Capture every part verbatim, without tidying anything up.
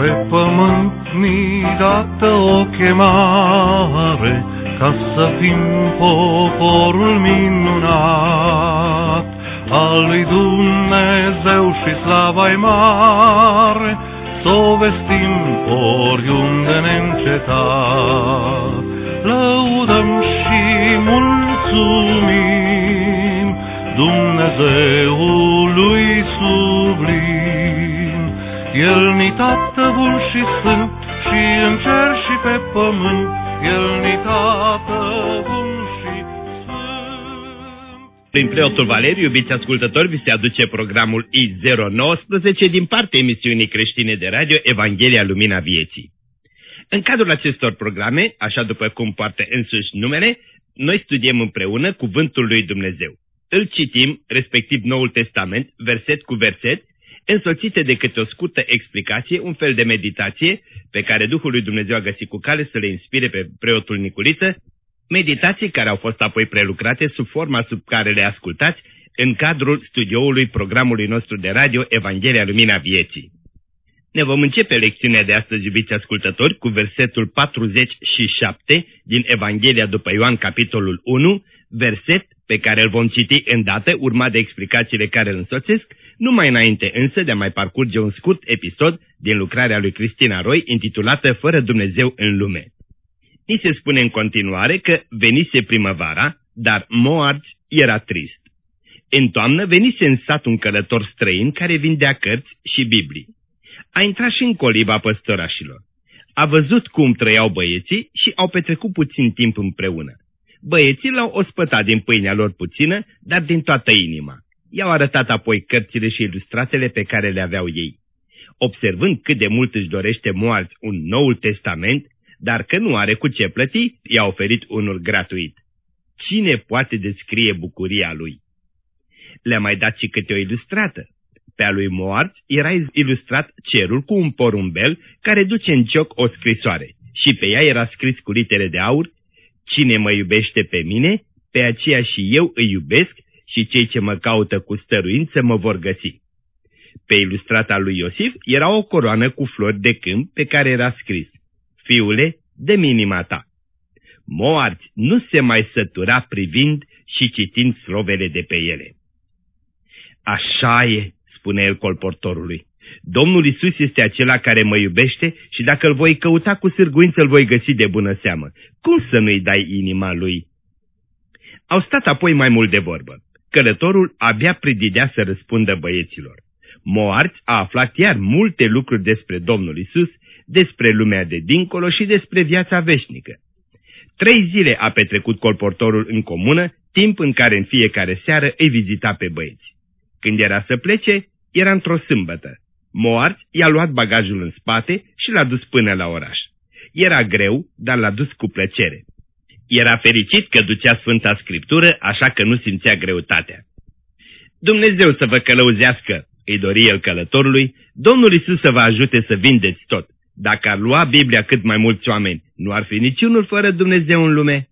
Pe pământ ni dată o chemare, ca să fim poporul minunat al lui Dumnezeu și slava-i mare, s-o vestim oriunde neîncetat. Lăudăm și mulțumim Dumnezeului sublim. El-ni Tată bun și sfânt, și în cer și pe pământ, El-ni Tată bun și sfânt. Prin preotul Valeriu, iubiți ascultători, vi se aduce programul I zero nouăsprezece din partea emisiunii creștine de radio Evanghelia Lumina Vieții. În cadrul acestor programe, așa după cum poartă însuși numele, noi studiem împreună Cuvântul lui Dumnezeu. Îl citim, respectiv Noul Testament, verset cu verset, însoțite de câte o scurtă explicație, un fel de meditație pe care Duhul lui Dumnezeu a găsit cu cale să le inspire pe preotul Niculiță, meditații care au fost apoi prelucrate sub forma sub care le ascultați în cadrul studioului programului nostru de radio Evanghelia Lumina Vieții. Ne vom începe lecțiunea de astăzi, iubiți ascultători, cu versetul patruzeci și șapte din Evanghelia după Ioan, capitolul unu, verset pe care îl vom citi îndată, urmat de explicațiile care îl însoțesc, numai înainte însă de a mai parcurge un scurt episod din lucrarea lui Cristina Roy, intitulată Fără Dumnezeu în lume. Ni se spune în continuare că venise primăvara, dar Moarți era trist. În toamnă venise în sat un călător străin care vindea cărți și Biblii. A intrat și în coliba păstorașilor. A văzut cum trăiau băieții și au petrecut puțin timp împreună. Băieții l-au ospătat din pâinea lor puțină, dar din toată inima. I-au arătat apoi cărțile și ilustratele pe care le aveau ei. Observând cât de mult își dorește Moarți un Noul Testament, dar că nu are cu ce plăti, i-a oferit unul gratuit. Cine poate descrie bucuria lui? Le-a mai dat și câte o ilustrată. Pe a lui Moarți era ilustrat cerul cu un porumbel care duce în cioc o scrisoare și pe ea era scris cu litere de aur: Cine mă iubește pe mine, pe aceea și eu îi iubesc și cei ce mă caută cu stăruință mă vor găsi. Pe ilustrata lui Iosif era o coroană cu flori de câmp pe care era scris: Fiule, dă-mi inima ta. Moarți nu se mai sătura privind și citind slovele de pe ele. Așa e, spune el colportorului. Domnul Iisus este acela care mă iubește și dacă îl voi căuta cu sârguință îl voi găsi de bună seamă. Cum să nu-i dai inima lui? Au stat apoi mai mult de vorbă. Călătorul abia prididea să răspundă băieților. Moarți a aflat iar multe lucruri despre Domnul Iisus, despre lumea de dincolo și despre viața veșnică. Trei zile a petrecut colportorul în comună, timp în care în fiecare seară îi vizita pe băieți. Când era să plece, era într-o sâmbătă. Moarți i-a luat bagajul în spate și l-a dus până la oraș. Era greu, dar l-a dus cu plăcere. Era fericit că ducea Sfânta Scriptură, așa că nu simțea greutatea. Dumnezeu să vă călăuzească, îi dori el călătorului, Domnul Iisus să vă ajute să vindeți tot. Dacă ar lua Biblia cât mai mulți oameni, nu ar fi niciunul fără Dumnezeu în lume?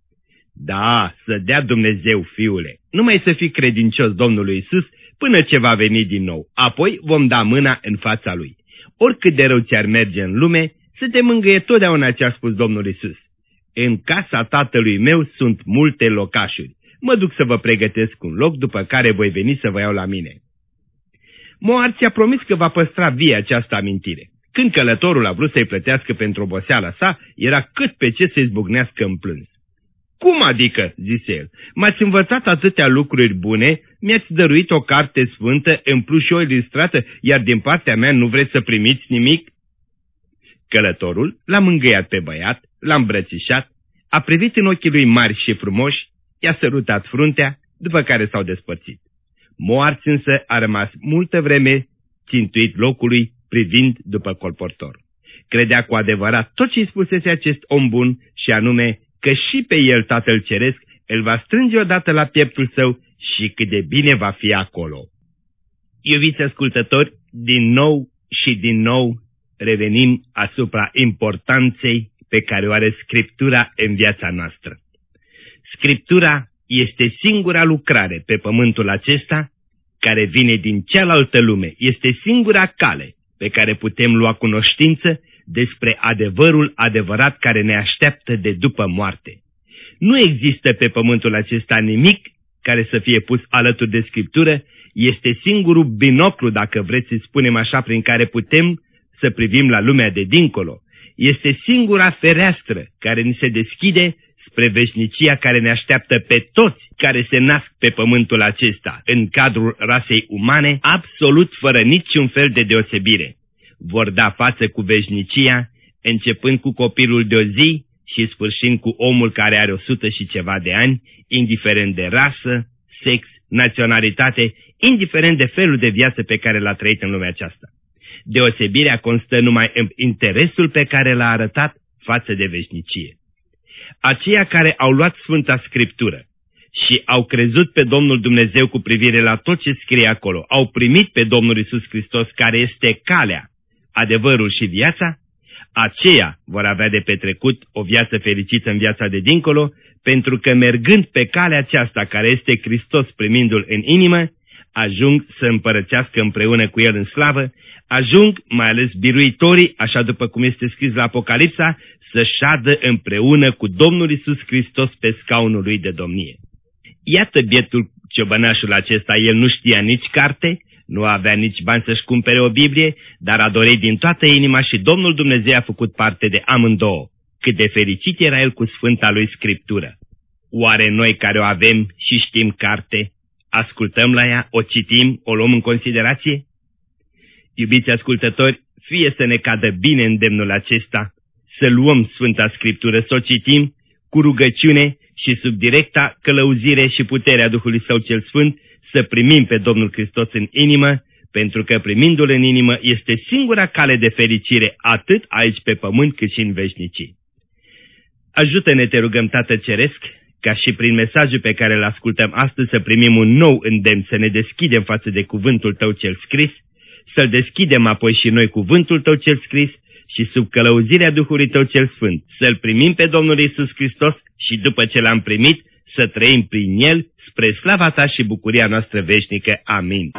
Da, să dea Dumnezeu, fiule, numai să fii credincios Domnului Iisus până ce va veni din nou. Apoi vom da mâna în fața Lui. Oricât de rău ți-ar merge în lume, să te mângâie totdeauna ce a spus Domnul Iisus. În casa Tatălui meu sunt multe locașuri. Mă duc să vă pregătesc un loc, după care voi veni să vă iau la mine. Moarți a promis că va păstra vie această amintire. Când călătorul a vrut să-i plătească pentru oboseala sa, era cât pe ce să-i zbucnească în plâns. Cum adică, zise el, m-ați învățat atâtea lucruri bune, mi-ați dăruit o carte sfântă, în plus și o ilustrată, iar din partea mea nu vreți să primiți nimic? Călătorul l-a mângâiat pe băiat, l-a îmbrățișat, a privit în ochii lui mari și frumoși, i-a sărutat fruntea, după care s-au despărțit. Moarți însă a rămas multă vreme țintuit locului, privind după colportor. Credea cu adevărat tot ce-i spusese acest om bun, și anume că și pe el Tatăl Ceresc îl va strânge odată la pieptul său și cât de bine va fi acolo. Iubiți ascultători, din nou și din nou revenim asupra importanței pe care o are Scriptura în viața noastră. Scriptura este singura lucrare pe pământul acesta care vine din cealaltă lume, este singura cale pe care putem lua cunoștință despre adevărul adevărat care ne așteaptă de după moarte. Nu există pe pământul acesta nimic care să fie pus alături de Scriptură, este singurul binoclu, dacă vreți să spunem așa, prin care putem să privim la lumea de dincolo. Este singura fereastră care ni se deschide spre veșnicia care ne așteaptă pe toți care se nasc pe pământul acesta, în cadrul rasei umane, absolut fără niciun fel de deosebire. Vor da față cu veșnicia, începând cu copilul de o zi și sfârșind cu omul care are o sută și ceva de ani, indiferent de rasă, sex, naționalitate, indiferent de felul de viață pe care l-a trăit în lumea aceasta. Deosebirea constă numai în interesul pe care l-a arătat față de veșnicie. Aceia care au luat Sfânta Scriptură și au crezut pe Domnul Dumnezeu cu privire la tot ce scrie acolo, au primit pe Domnul Iisus Hristos, care este calea, adevărul și viața, aceia vor avea de petrecut o viață fericită în viața de dincolo, pentru că mergând pe calea aceasta care este Hristos, primindu-L în inimă, ajung să împărățească împreună cu El în slavă, ajung, mai ales biruitorii, așa după cum este scris la Apocalipsa, să șadă împreună cu Domnul Iisus Hristos pe scaunul Lui de domnie. Iată bietul ciobănașul acesta, el nu știa nici carte, nu avea nici bani să-și cumpere o Biblie, dar a dorit din toată inima și Domnul Dumnezeu a făcut parte de amândouă. Cât de fericit era el cu Sfânta Lui Scriptură. Oare noi care o avem și știm carte, ascultăm la ea, o citim, o luăm în considerație? Iubiți ascultători, fie să ne cadă bine îndemnul acesta, să luăm Sfânta Scriptură, să o citim cu rugăciune și sub directa călăuzire și puterea Duhului Său cel Sfânt, să primim pe Domnul Hristos în inimă, pentru că primindu-L în inimă este singura cale de fericire atât aici pe pământ cât și în veșnicii. Ajută-ne, te rugăm, Tată Ceresc, ca și prin mesajul pe care îl ascultăm astăzi să primim un nou îndemn, să ne deschidem față de cuvântul Tău cel scris, să-L deschidem apoi și noi cuvântul Tău cel scris și sub călăuzirea Duhului Tău cel Sfânt, să-L primim pe Domnul Iisus Hristos și după ce L-am primit, să trăim prin El spre slava Ta și bucuria noastră veșnică. Amin.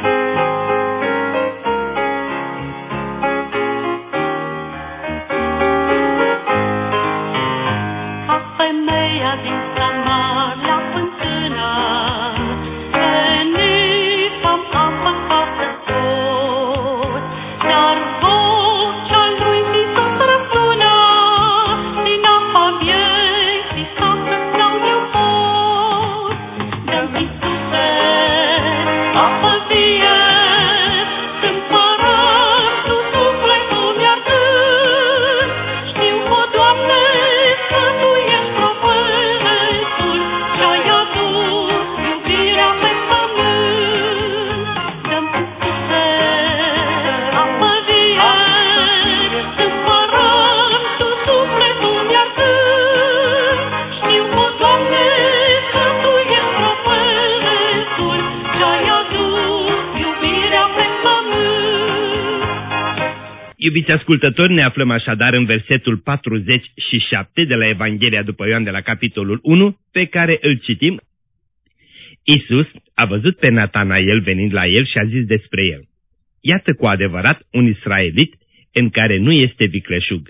Iubiți ascultători, ne aflăm așadar în versetul patruzeci și șapte de la Evanghelia după Ioan de la capitolul unu, pe care îl citim. Iisus a văzut pe Natanael venind la el și a zis despre el: iată cu adevărat un israelit în care nu este vicleșug.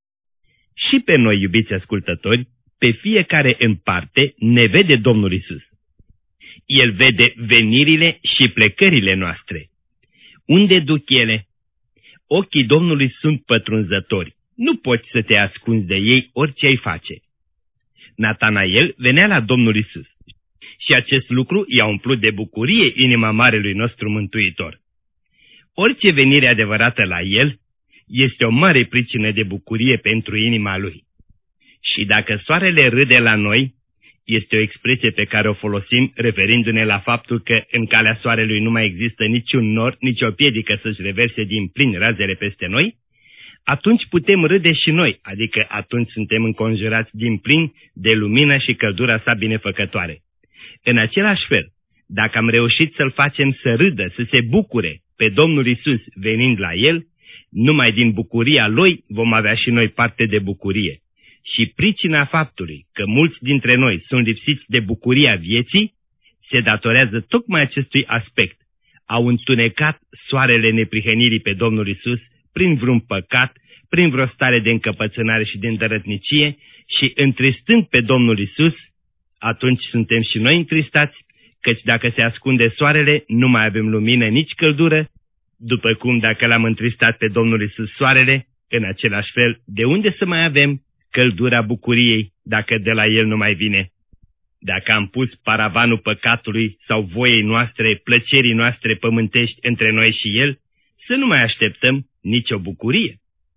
Și pe noi, iubiți ascultători, pe fiecare în parte ne vede Domnul Iisus. El vede venirile și plecările noastre. Unde duc ele? Ochii Domnului sunt pătrunzători. Nu poți să te ascunzi de ei orice ai face. Natanael venea la Domnul Iisus și acest lucru i-a umplut de bucurie inima Marelui nostru Mântuitor. Orice venire adevărată la el este o mare pricină de bucurie pentru inima lui. Și dacă soarele râde la noi, este o expresie pe care o folosim referindu-ne la faptul că în calea soarelui nu mai există niciun nor, nicio piedică să-și reverse din plin razele peste noi, atunci putem râde și noi, adică atunci suntem înconjurați din plin de lumină și căldura sa binefăcătoare. În același fel, dacă am reușit să-l facem să râdă, să se bucure pe Domnul Iisus venind la el, numai din bucuria lui vom avea și noi parte de bucurie. Și pricina faptului că mulți dintre noi sunt lipsiți de bucuria vieții, se datorează tocmai acestui aspect. Au întunecat soarele neprihănirii pe Domnul Iisus prin vreun păcat, prin vreo stare de încăpățânare și de îndărătnicie și întristând pe Domnul Iisus, atunci suntem și noi întristați, căci dacă se ascunde soarele, nu mai avem lumină, nici căldură, după cum dacă l-am întristat pe Domnul Iisus soarele, în același fel, de unde să mai avem căldura bucuriei dacă de la El nu mai vine? Dacă am pus paravanul păcatului sau voiei noastre, plăcerii noastre pământești între noi și El, să nu mai așteptăm nicio bucurie.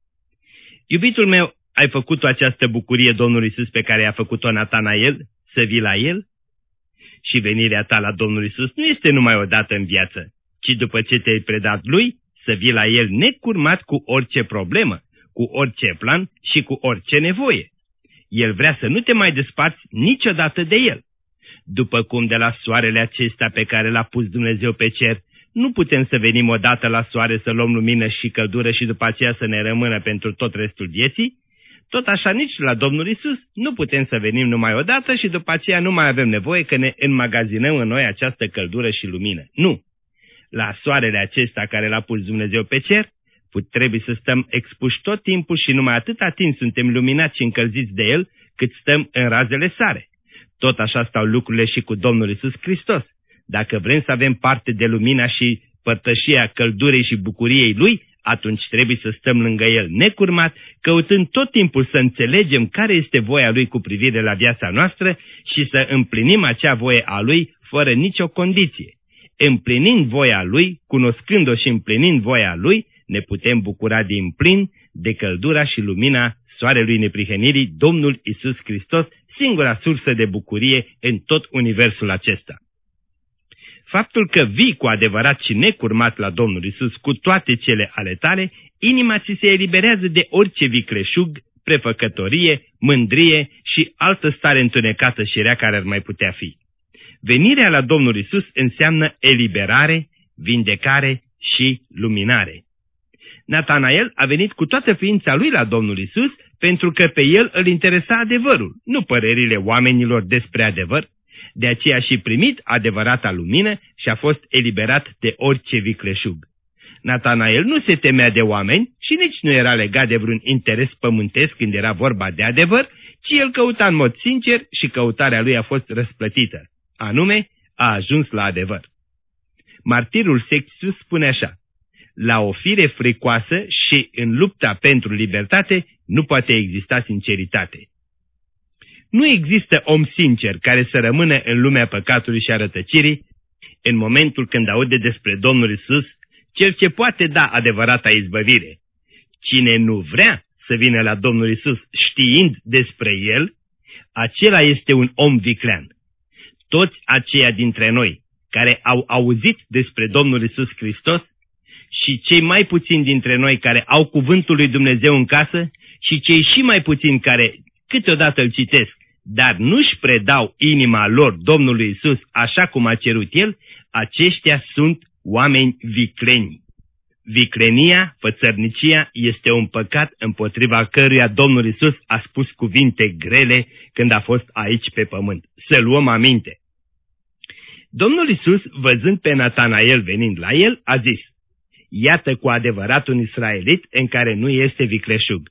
Iubitul meu, ai făcut această bucurie Domnului Iisus pe care a făcut-o Natanael, să vii la El? Și venirea ta la Domnul Iisus nu este numai o dată în viață, ci după ce te-ai predat Lui, să vii la El necurmat cu orice problemă, cu orice plan și cu orice nevoie. El vrea să nu te mai desparți niciodată de El. După cum de la soarele acesta pe care l-a pus Dumnezeu pe cer, nu putem să venim odată la soare să luăm lumină și căldură și după aceea să ne rămână pentru tot restul vieții, tot așa nici la Domnul Iisus nu putem să venim numai odată și după aceea nu mai avem nevoie că ne înmagazinăm în noi această căldură și lumină. Nu! La soarele acesta care l-a pus Dumnezeu pe cer, trebuie să stăm expuși tot timpul și numai atâta timp suntem luminați și încălziți de El, cât stăm în razele sare. Tot așa stau lucrurile și cu Domnul Iisus Hristos. Dacă vrem să avem parte de lumina și părtășia căldurii și bucuriei Lui, atunci trebuie să stăm lângă El necurmat, căutând tot timpul să înțelegem care este voia Lui cu privire la viața noastră și să împlinim acea voie a Lui fără nicio condiție. Împlinind voia Lui, cunoscând-o și împlinind voia Lui, ne putem bucura din plin de căldura și lumina soarelui neprihănirii, Domnul Iisus Hristos, singura sursă de bucurie în tot universul acesta. Faptul că vii cu adevărat și necurmat la Domnul Iisus cu toate cele ale tale, inima ți se eliberează de orice vicleșug, prefăcătorie, mândrie și altă stare întunecată și rea care ar mai putea fi. Venirea la Domnul Iisus înseamnă eliberare, vindecare și luminare. Natanael a venit cu toată ființa lui la Domnul Iisus pentru că pe el îl interesa adevărul, nu părerile oamenilor despre adevăr. De aceea și primit adevărata lumină și a fost eliberat de orice vicleșug. Natanael nu se temea de oameni și nici nu era legat de vreun interes pământesc când era vorba de adevăr, ci el căuta în mod sincer și căutarea lui a fost răsplătită, anume a ajuns la adevăr. Martirul Sextus spune așa: la o fire fricoasă și în lupta pentru libertate nu poate exista sinceritate. Nu există om sincer care să rămână în lumea păcatului și a rătăcirii în momentul când aude despre Domnul Iisus, cel ce poate da adevărata izbăvire. Cine nu vrea să vină la Domnul Iisus știind despre El, acela este un om viclean. Toți aceia dintre noi care au auzit despre Domnul Iisus Hristos și cei mai puțini dintre noi care au cuvântul lui Dumnezeu în casă și cei și mai puțini care câteodată îl citesc, dar nu-și predau inima lor Domnului Iisus așa cum a cerut El, aceștia sunt oameni vicleni. Viclenia, fățărnicia, este un păcat împotriva căruia Domnul Iisus a spus cuvinte grele când a fost aici pe pământ. Să luăm aminte. Domnul Iisus, văzând pe Natanael venind la el, a zis: iată cu adevărat un israelit în care nu este vicleșug.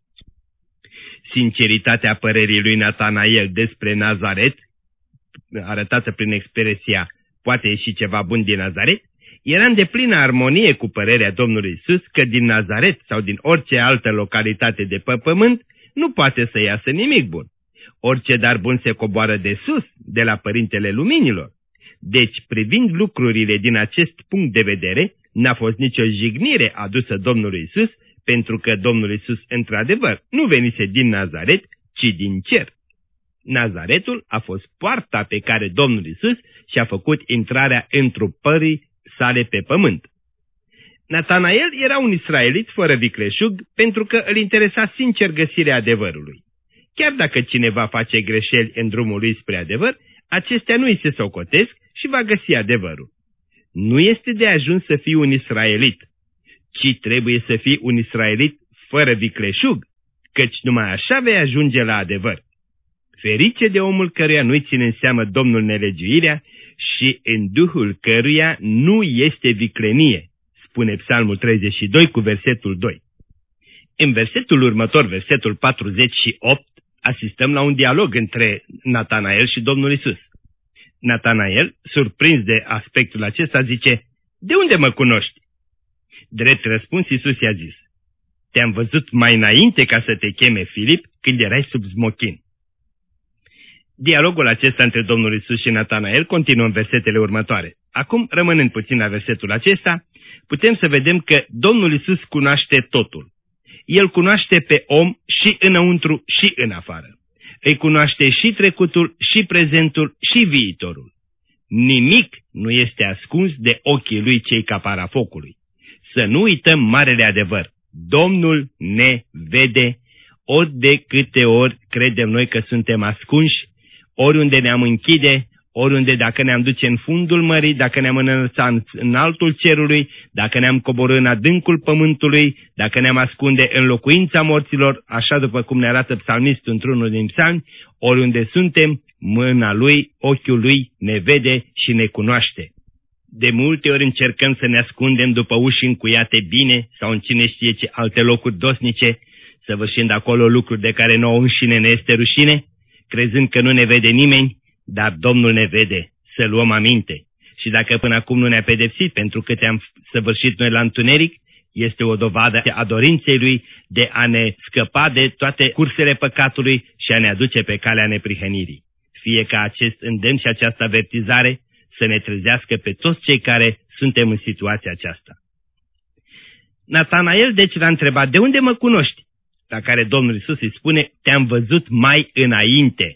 Sinceritatea părerii lui Natanael despre Nazaret, arătată prin expresia poate ieși ceva bun din Nazaret, era în deplină armonie cu părerea Domnului Iisus că din Nazaret sau din orice altă localitate de pe pământ nu poate să iasă nimic bun. Orice dar bun se coboară de sus, de la Părintele Luminilor. Deci, privind lucrurile din acest punct de vedere, n-a fost nicio jignire adusă Domnului Iisus, pentru că Domnul Iisus, într-adevăr, nu venise din Nazaret, ci din cer. Nazaretul a fost poarta pe care Domnul Iisus și-a făcut intrarea întrupării sale pe pământ. Natanael era un israelit fără vicleșug pentru că îl interesa sincer găsirea adevărului. Chiar dacă cineva face greșeli în drumul lui spre adevăr, acestea nu îi se socotesc și va găsi adevărul. Nu este de ajuns să fii un israelit, ci trebuie să fii un israelit fără vicleșug, căci numai așa vei ajunge la adevăr. Ferice de omul căruia nu-i ține în seamă Domnul nelegiuirea și în duhul căruia nu este viclenie, spune Psalmul treizeci și doi cu versetul doi. În versetul următor, versetul patruzeci și opt, asistăm la un dialog între Natanael și Domnul Isus. Natanael, surprins de aspectul acesta, zice: "De unde mă cunoști?" Drept răspuns, Isus i-a zis: "Te-am văzut mai înainte ca să te cheme Filip, când erai sub smochin." Dialogul acesta între Domnul Isus și Natanael continuă în versetele următoare. Acum, rămânând puțin la versetul acesta, putem să vedem că Domnul Isus cunoaște totul. El cunoaște pe om și înăuntru și în afară. Îi cunoaște și trecutul, și prezentul, și viitorul. Nimic nu este ascuns de ochii lui cei ca para focului. Să nu uităm marele adevăr: Domnul ne vede, ori de câte ori credem noi că suntem ascunși, oriunde ne-am închide, oriunde, dacă ne-am duce în fundul mării, dacă ne-am înălțat în altul cerului, dacă ne-am coborât în adâncul pământului, dacă ne-am ascunde în locuința morților, așa după cum ne arată psalmistul într-unul din psalmi, oriunde suntem, mâna lui, ochiul lui ne vede și ne cunoaște. De multe ori încercăm să ne ascundem după uși încuiate bine sau în cine știe ce alte locuri dosnice, săvârșind acolo lucruri de care nouă înșine ne este rușine, crezând că nu ne vede nimeni, dar Domnul ne vede, să luăm aminte. Și dacă până acum nu ne-a pedepsit pentru că te-am săvârșit noi la întuneric, este o dovadă a dorinței Lui de a ne scăpa de toate cursele păcatului și a ne aduce pe calea neprihănirii. Fie ca acest îndemn și această avertizare să ne trezească pe toți cei care suntem în situația aceasta. Natanael deci l-a întrebat: "De unde mă cunoști?" La care Domnul Iisus îi spune: "Te-am văzut mai înainte."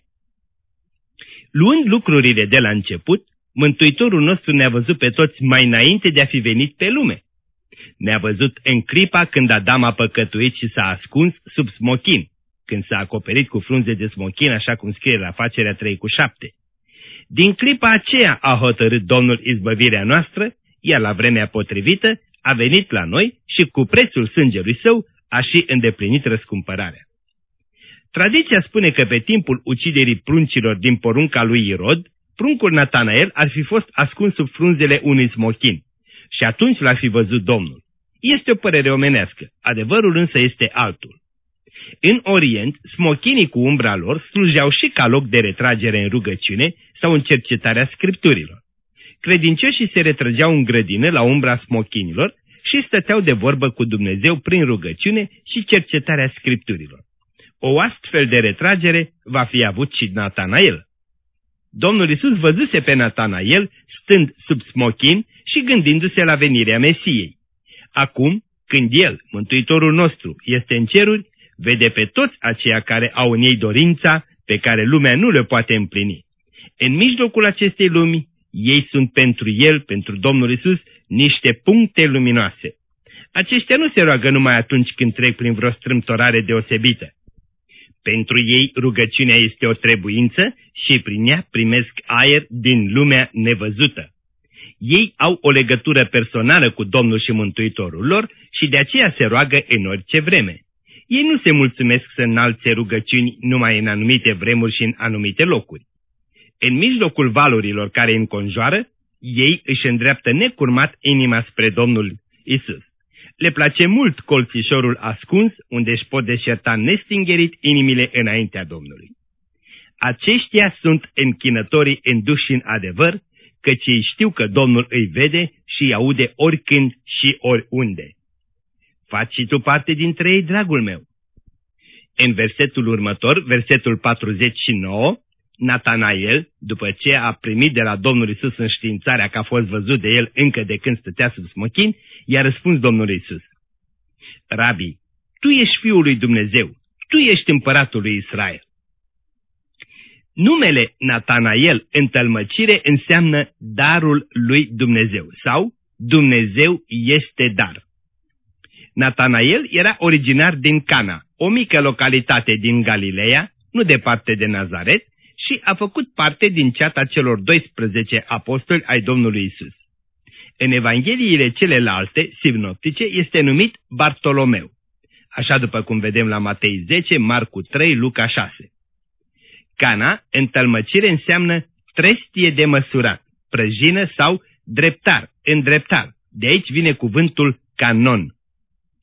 Luând lucrurile de la început, Mântuitorul nostru ne-a văzut pe toți mai înainte de a fi venit pe lume. Ne-a văzut în clipa când Adam a păcătuit și s-a ascuns sub smochin, când s-a acoperit cu frunze de smochin, așa cum scrie la Facerea trei cu șapte. Din clipa aceea a hotărât Domnul izbăvirea noastră, iar la vremea potrivită a venit la noi și cu prețul sângelui său a și îndeplinit răscumpărarea. Tradiția spune că pe timpul uciderii pruncilor din porunca lui Irod, pruncul Natanael ar fi fost ascuns sub frunzele unui smochin și atunci l-ar fi văzut Domnul. Este o părere omenească, adevărul însă este altul. În Orient, smochinii cu umbra lor slujeau și ca loc de retragere în rugăciune sau în cercetarea scripturilor. Credincioșii se retrăgeau în grădină la umbra smochinilor și stăteau de vorbă cu Dumnezeu prin rugăciune și cercetarea scripturilor. O astfel de retragere va fi avut și Natanael. Domnul Iisus văzuse pe Natanael stând sub smochin și gândindu-se la venirea Mesiei. Acum, când El, Mântuitorul nostru, este în ceruri, vede pe toți aceia care au în ei dorința pe care lumea nu le poate împlini. În mijlocul acestei lumi, ei sunt pentru El, pentru Domnul Iisus, niște puncte luminoase. Aceștia nu se roagă numai atunci când trec prin vreo strâmtorare deosebită. Pentru ei rugăciunea este o trebuință și prin ea primesc aer din lumea nevăzută. Ei au o legătură personală cu Domnul și Mântuitorul lor și de aceea se roagă în orice vreme. Ei nu se mulțumesc să înalțe rugăciuni numai în anumite vremuri și în anumite locuri. În mijlocul valurilor care îi înconjoară, ei își îndreaptă necurmat inima spre Domnul Isus. Le place mult colțișorul ascuns, unde își pot deșerta nestingerit inimile înaintea Domnului. Aceștia sunt închinătorii în duh și în adevăr, căci ei știu că Domnul îi vede și îi aude oricând și oriunde. Faci și tu parte dintre ei, dragul meu. În versetul următor, versetul patruzeci și nouă, Natanael, după ce a primit de la Domnul Iisus înștiințarea că a fost văzut de el încă de când stătea sub smochin, i-a răspuns Domnul Iisus: Rabi, tu ești Fiul lui Dumnezeu, tu ești împăratul lui Israel. Numele Natanael în tălmăcire înseamnă darul lui Dumnezeu sau Dumnezeu este dar. Natanael era originar din Cana, o mică localitate din Galileea, nu departe de Nazaret, și a făcut parte din ceata celor doisprezece apostoli ai Domnului Isus. În Evangheliile celelalte, sinoptice, este numit Bartolomeu, așa după cum vedem la Matei zece, Marcu trei, Luca șase. Cana, în tălmăcire, înseamnă trestie de măsurat, prăjină sau dreptar, îndreptar. De aici vine cuvântul canon.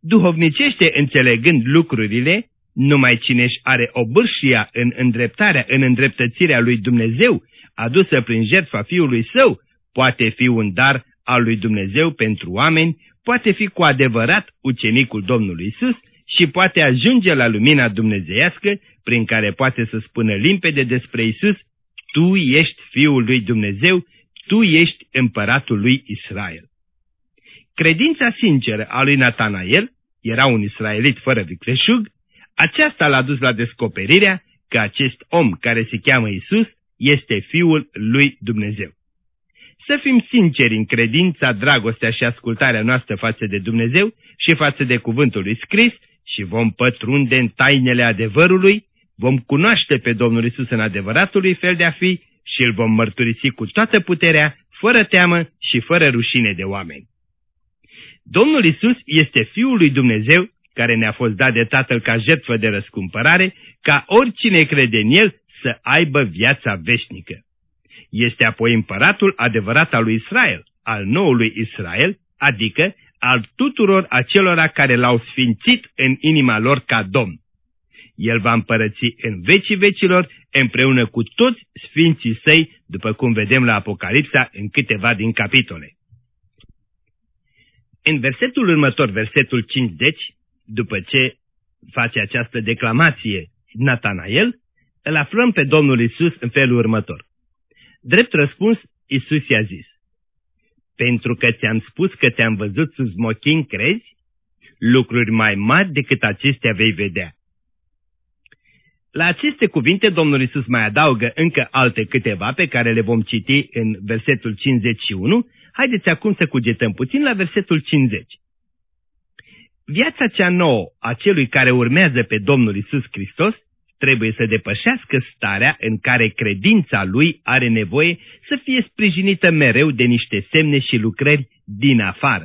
duhovnicește înțelegând lucrurile, numai cine își are obârșia în îndreptarea, în îndreptățirea lui Dumnezeu, adusă prin jertfa Fiului Său, poate fi un dar al lui Dumnezeu pentru oameni, poate fi cu adevărat ucenicul Domnului Iisus și poate ajunge la lumina dumnezeiască, prin care poate să spună limpede despre Iisus: Tu ești Fiul lui Dumnezeu, Tu ești împăratul lui Israel. Credința sinceră a lui Natanael, era un israelit fără vicleșug, aceasta l-a dus la descoperirea că acest om care se cheamă Iisus este Fiul lui Dumnezeu. Să fim sinceri în credința, dragostea și ascultarea noastră față de Dumnezeu și față de cuvântul lui scris și vom pătrunde în tainele adevărului, vom cunoaște pe Domnul Iisus în adevăratul lui fel de a fi și îl vom mărturisi cu toată puterea, fără teamă și fără rușine de oameni. Domnul Iisus este Fiul lui Dumnezeu, care ne-a fost dat de Tatăl ca jertfă de răscumpărare, ca oricine crede în El să aibă viața veșnică. Este apoi împăratul adevărat al lui Israel, al noului Israel, adică al tuturor acelora care l-au sfințit în inima lor ca Domn. El va împărăți în vecii vecilor împreună cu toți sfinții săi, după cum vedem la Apocalipsa în câteva din capitole. În versetul următor, versetul cincizeci, după ce face această declamație Natanael, îl aflăm pe Domnul Iisus în felul următor. Drept răspuns, Iisus i-a zis: Pentru că ți-am spus că te-am văzut sub smochin, crezi? Lucruri mai mari decât acestea vei vedea. La aceste cuvinte, Domnul Iisus mai adaugă încă alte câteva pe care le vom citi în versetul cincizeci și unu. Haideți acum să cugetăm puțin la versetul cincizeci. Viața cea nouă a celui care urmează pe Domnul Iisus Hristos trebuie să depășească starea în care credința lui are nevoie să fie sprijinită mereu de niște semne și lucrări din afară.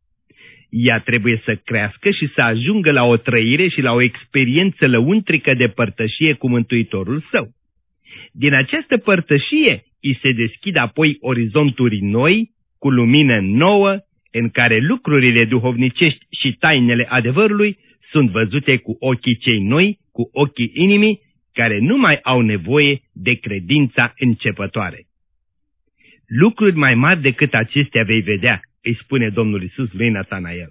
Ea trebuie să crească și să ajungă la o trăire și la o experiență lăuntrică de părtășie cu Mântuitorul său. Din această părtășie îi se deschid apoi orizonturi noi, cu lumină nouă, în care lucrurile duhovnicești și tainele adevărului sunt văzute cu ochii cei noi, cu ochii inimii, care nu mai au nevoie de credința începătoare. Lucruri mai mari decât acestea vei vedea, îi spune Domnul Iisus lui Natanael.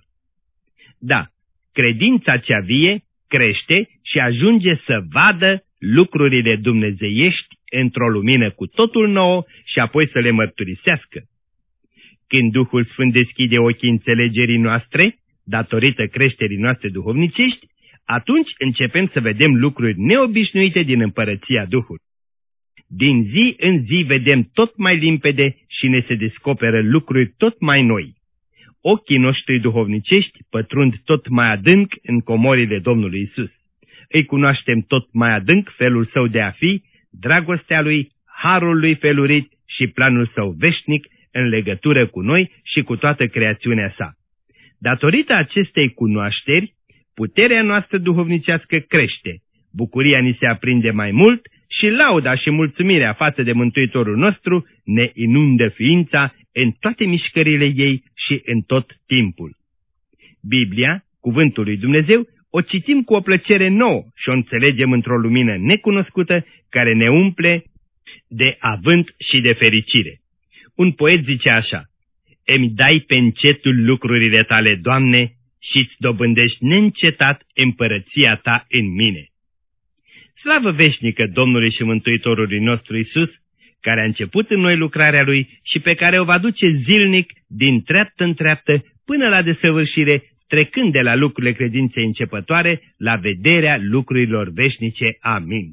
Da, credința cea vie crește și ajunge să vadă lucrurile dumnezeiești într-o lumină cu totul nouă și apoi să le mărturisească. Când Duhul Sfânt deschide ochii înțelegerii noastre, datorită creșterii noastre duhovnicești, atunci începem să vedem lucruri neobișnuite din împărăția Duhului. Din zi în zi vedem tot mai limpede și ne se descoperă lucruri tot mai noi. Ochii noștri duhovnicești pătrund tot mai adânc în comorile Domnului Iisus. Îi cunoaștem tot mai adânc felul său de a fi, dragostea lui, harul lui felurit și planul său veșnic în legătură cu noi și cu toată creațiunea sa. Datorită acestei cunoașteri, puterea noastră duhovnicească crește, bucuria ni se aprinde mai mult și lauda și mulțumirea față de Mântuitorul nostru ne inundă ființa în toate mișcările ei și în tot timpul. Biblia, cuvântul lui Dumnezeu, o citim cu o plăcere nouă și o înțelegem într-o lumină necunoscută care ne umple de avânt și de fericire. Un poet zice așa: Îmi dai pe încetul lucrurile tale, Doamne, și-ți dobândești neîncetat împărăția ta în mine. Slavă veșnică Domnului și Mântuitorului nostru Iisus, care a început în noi lucrarea Lui și pe care o va duce zilnic din treaptă în treaptă până la desăvârșire, trecând de la lucrurile credinței începătoare la vederea lucrurilor veșnice. Amin.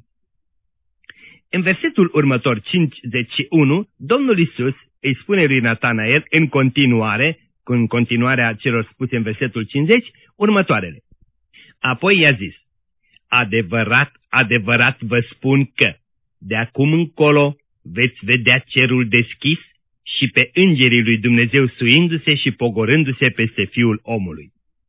În versetul următor, cincizeci și unu, Domnul Iisus îi spune lui Natanael în continuare, în continuarea celor spuse în versetul cincizeci, următoarele. Apoi i-a zis: Adevărat, adevărat vă spun că de acum încolo veți vedea cerul deschis și pe îngerii lui Dumnezeu suindu-se și pogorându-se peste Fiul omului.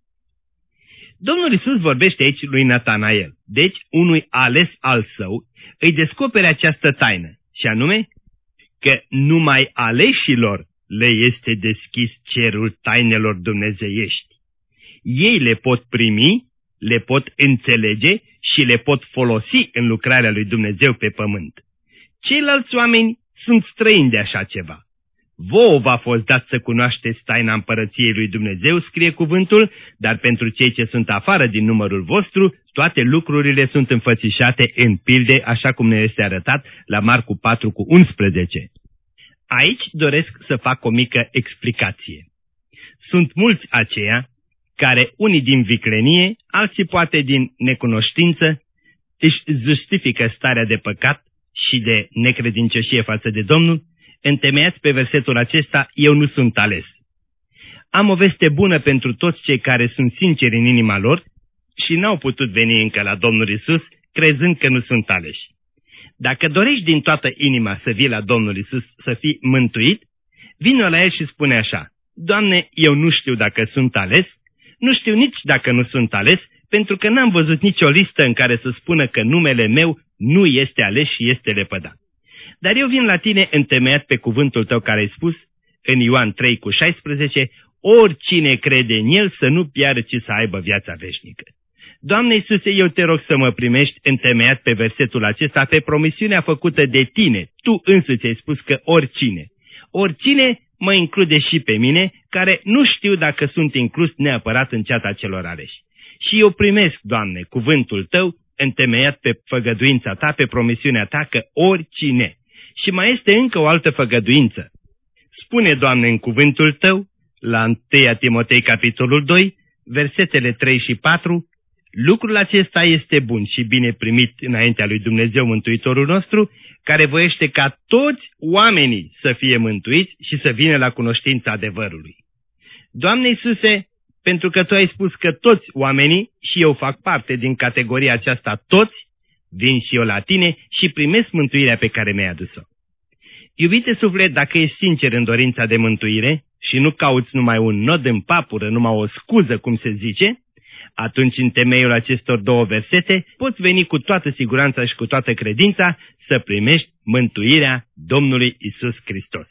Domnul Iisus vorbește aici lui Natanael, deci unui ales al său îi descopere această taină, și anume că numai aleșilor le este deschis cerul tainelor dumnezeiești. ei le pot primi, le pot înțelege și le pot folosi în lucrarea lui Dumnezeu pe pământ. Ceilalți oameni sunt străini de așa ceva. Vouă v-a fost dat să cunoașteți taina împărăției lui Dumnezeu, scrie cuvântul, dar pentru cei ce sunt afară din numărul vostru, toate lucrurile sunt înfățișate în pilde, așa cum ne este arătat la Marcu patru cu unsprezece. Aici doresc să fac o mică explicație. Sunt mulți aceia care, unii din viclenie, alții poate din necunoștință, își justifică starea de păcat și de necredincioșie față de Domnul, întemeiați pe versetul acesta, eu nu sunt ales. Am o veste bună pentru toți cei care sunt sinceri în inima lor și n-au putut veni încă la Domnul Iisus, crezând că nu sunt aleși. Dacă dorești din toată inima să vii la Domnul Iisus, să fii mântuit, vino la El și spune așa: Doamne, eu nu știu dacă sunt ales, nu știu nici dacă nu sunt ales, pentru că n-am văzut nicio listă în care să spună că numele meu nu este ales și este lepădat. Dar eu vin la tine întemeiat pe cuvântul tău care ai spus în Ioan trei cu șaisprezece, oricine crede în El să nu piară, ci să aibă viața veșnică. Doamne Iisuse, eu te rog să mă primești întemeiat pe versetul acesta, pe promisiunea făcută de tine. Tu însuți ai spus că oricine. Oricine mă include și pe mine, care nu știu dacă sunt inclus neapărat în ceata celor aleși. Și eu primesc, Doamne, cuvântul tău întemeiat pe făgăduința ta, pe promisiunea ta că oricine. Și mai este încă o altă făgăduință. Spune, Doamne, în cuvântul tău, la întâi Timotei, capitolul doi, versetele trei și patru, lucrul acesta este bun și bine primit înaintea lui Dumnezeu Mântuitorul nostru, care voiește ca toți oamenii să fie mântuiți și să vină la cunoștința adevărului. Doamne Iisuse, pentru că Tu ai spus că toți oamenii, și eu fac parte din categoria aceasta toți, vin și eu la Tine și primesc mântuirea pe care mi-ai adus-o. Iubite suflet, dacă ești sincer în dorința de mântuire și nu cauți numai un nod în papură, numai o scuză, cum se zice, atunci în temeiul acestor două versete poți veni cu toată siguranța și cu toată credința să primești mântuirea Domnului Isus Hristos.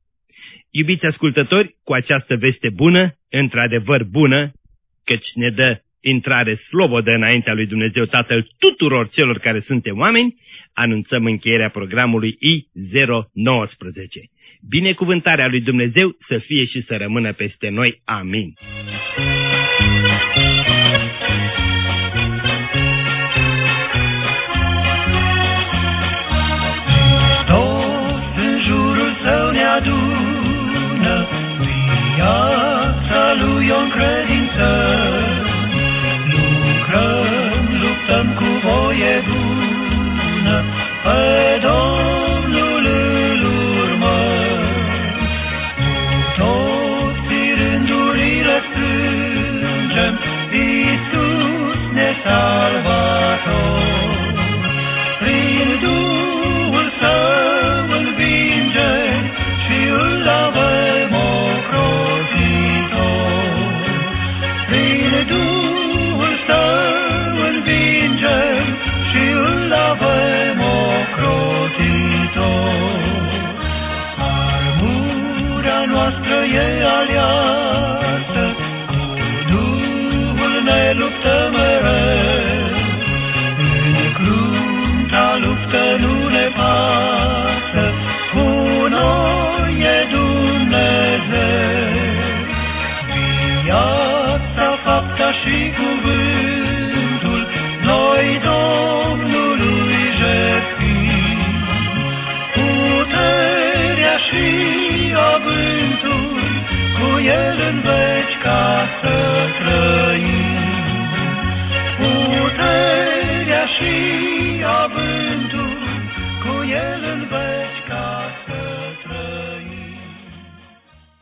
Iubiți ascultători, cu această veste bună, într-adevăr bună, căci ne dă intrare slobodă înaintea lui Dumnezeu Tatăl tuturor celor care suntem oameni, anunțăm încheierea programului I zero nouăsprezece. Binecuvântarea lui Dumnezeu să fie și să rămână peste noi. Amin. Toți în jurul său ne adună, viața lui o credință. Lucrăm, luptăm cu voie bună, pe Domnul îl urmăm. Toți rândurile strângem, Iisus ne salvator. Prin Duhul Său învingem și îl avem ocrotitor. Prin Duhul Său învingem și îl avem ocrotitor. Armura noastră e aliasă, cu Duhul ne luptă mereu. În crunta luptă nu ne pasă, cu noi e Dumnezeu. Viața, fapta și cuvântul, noi Domnului jertfim. Puterea și avântul, cu El în veci ca să trăim.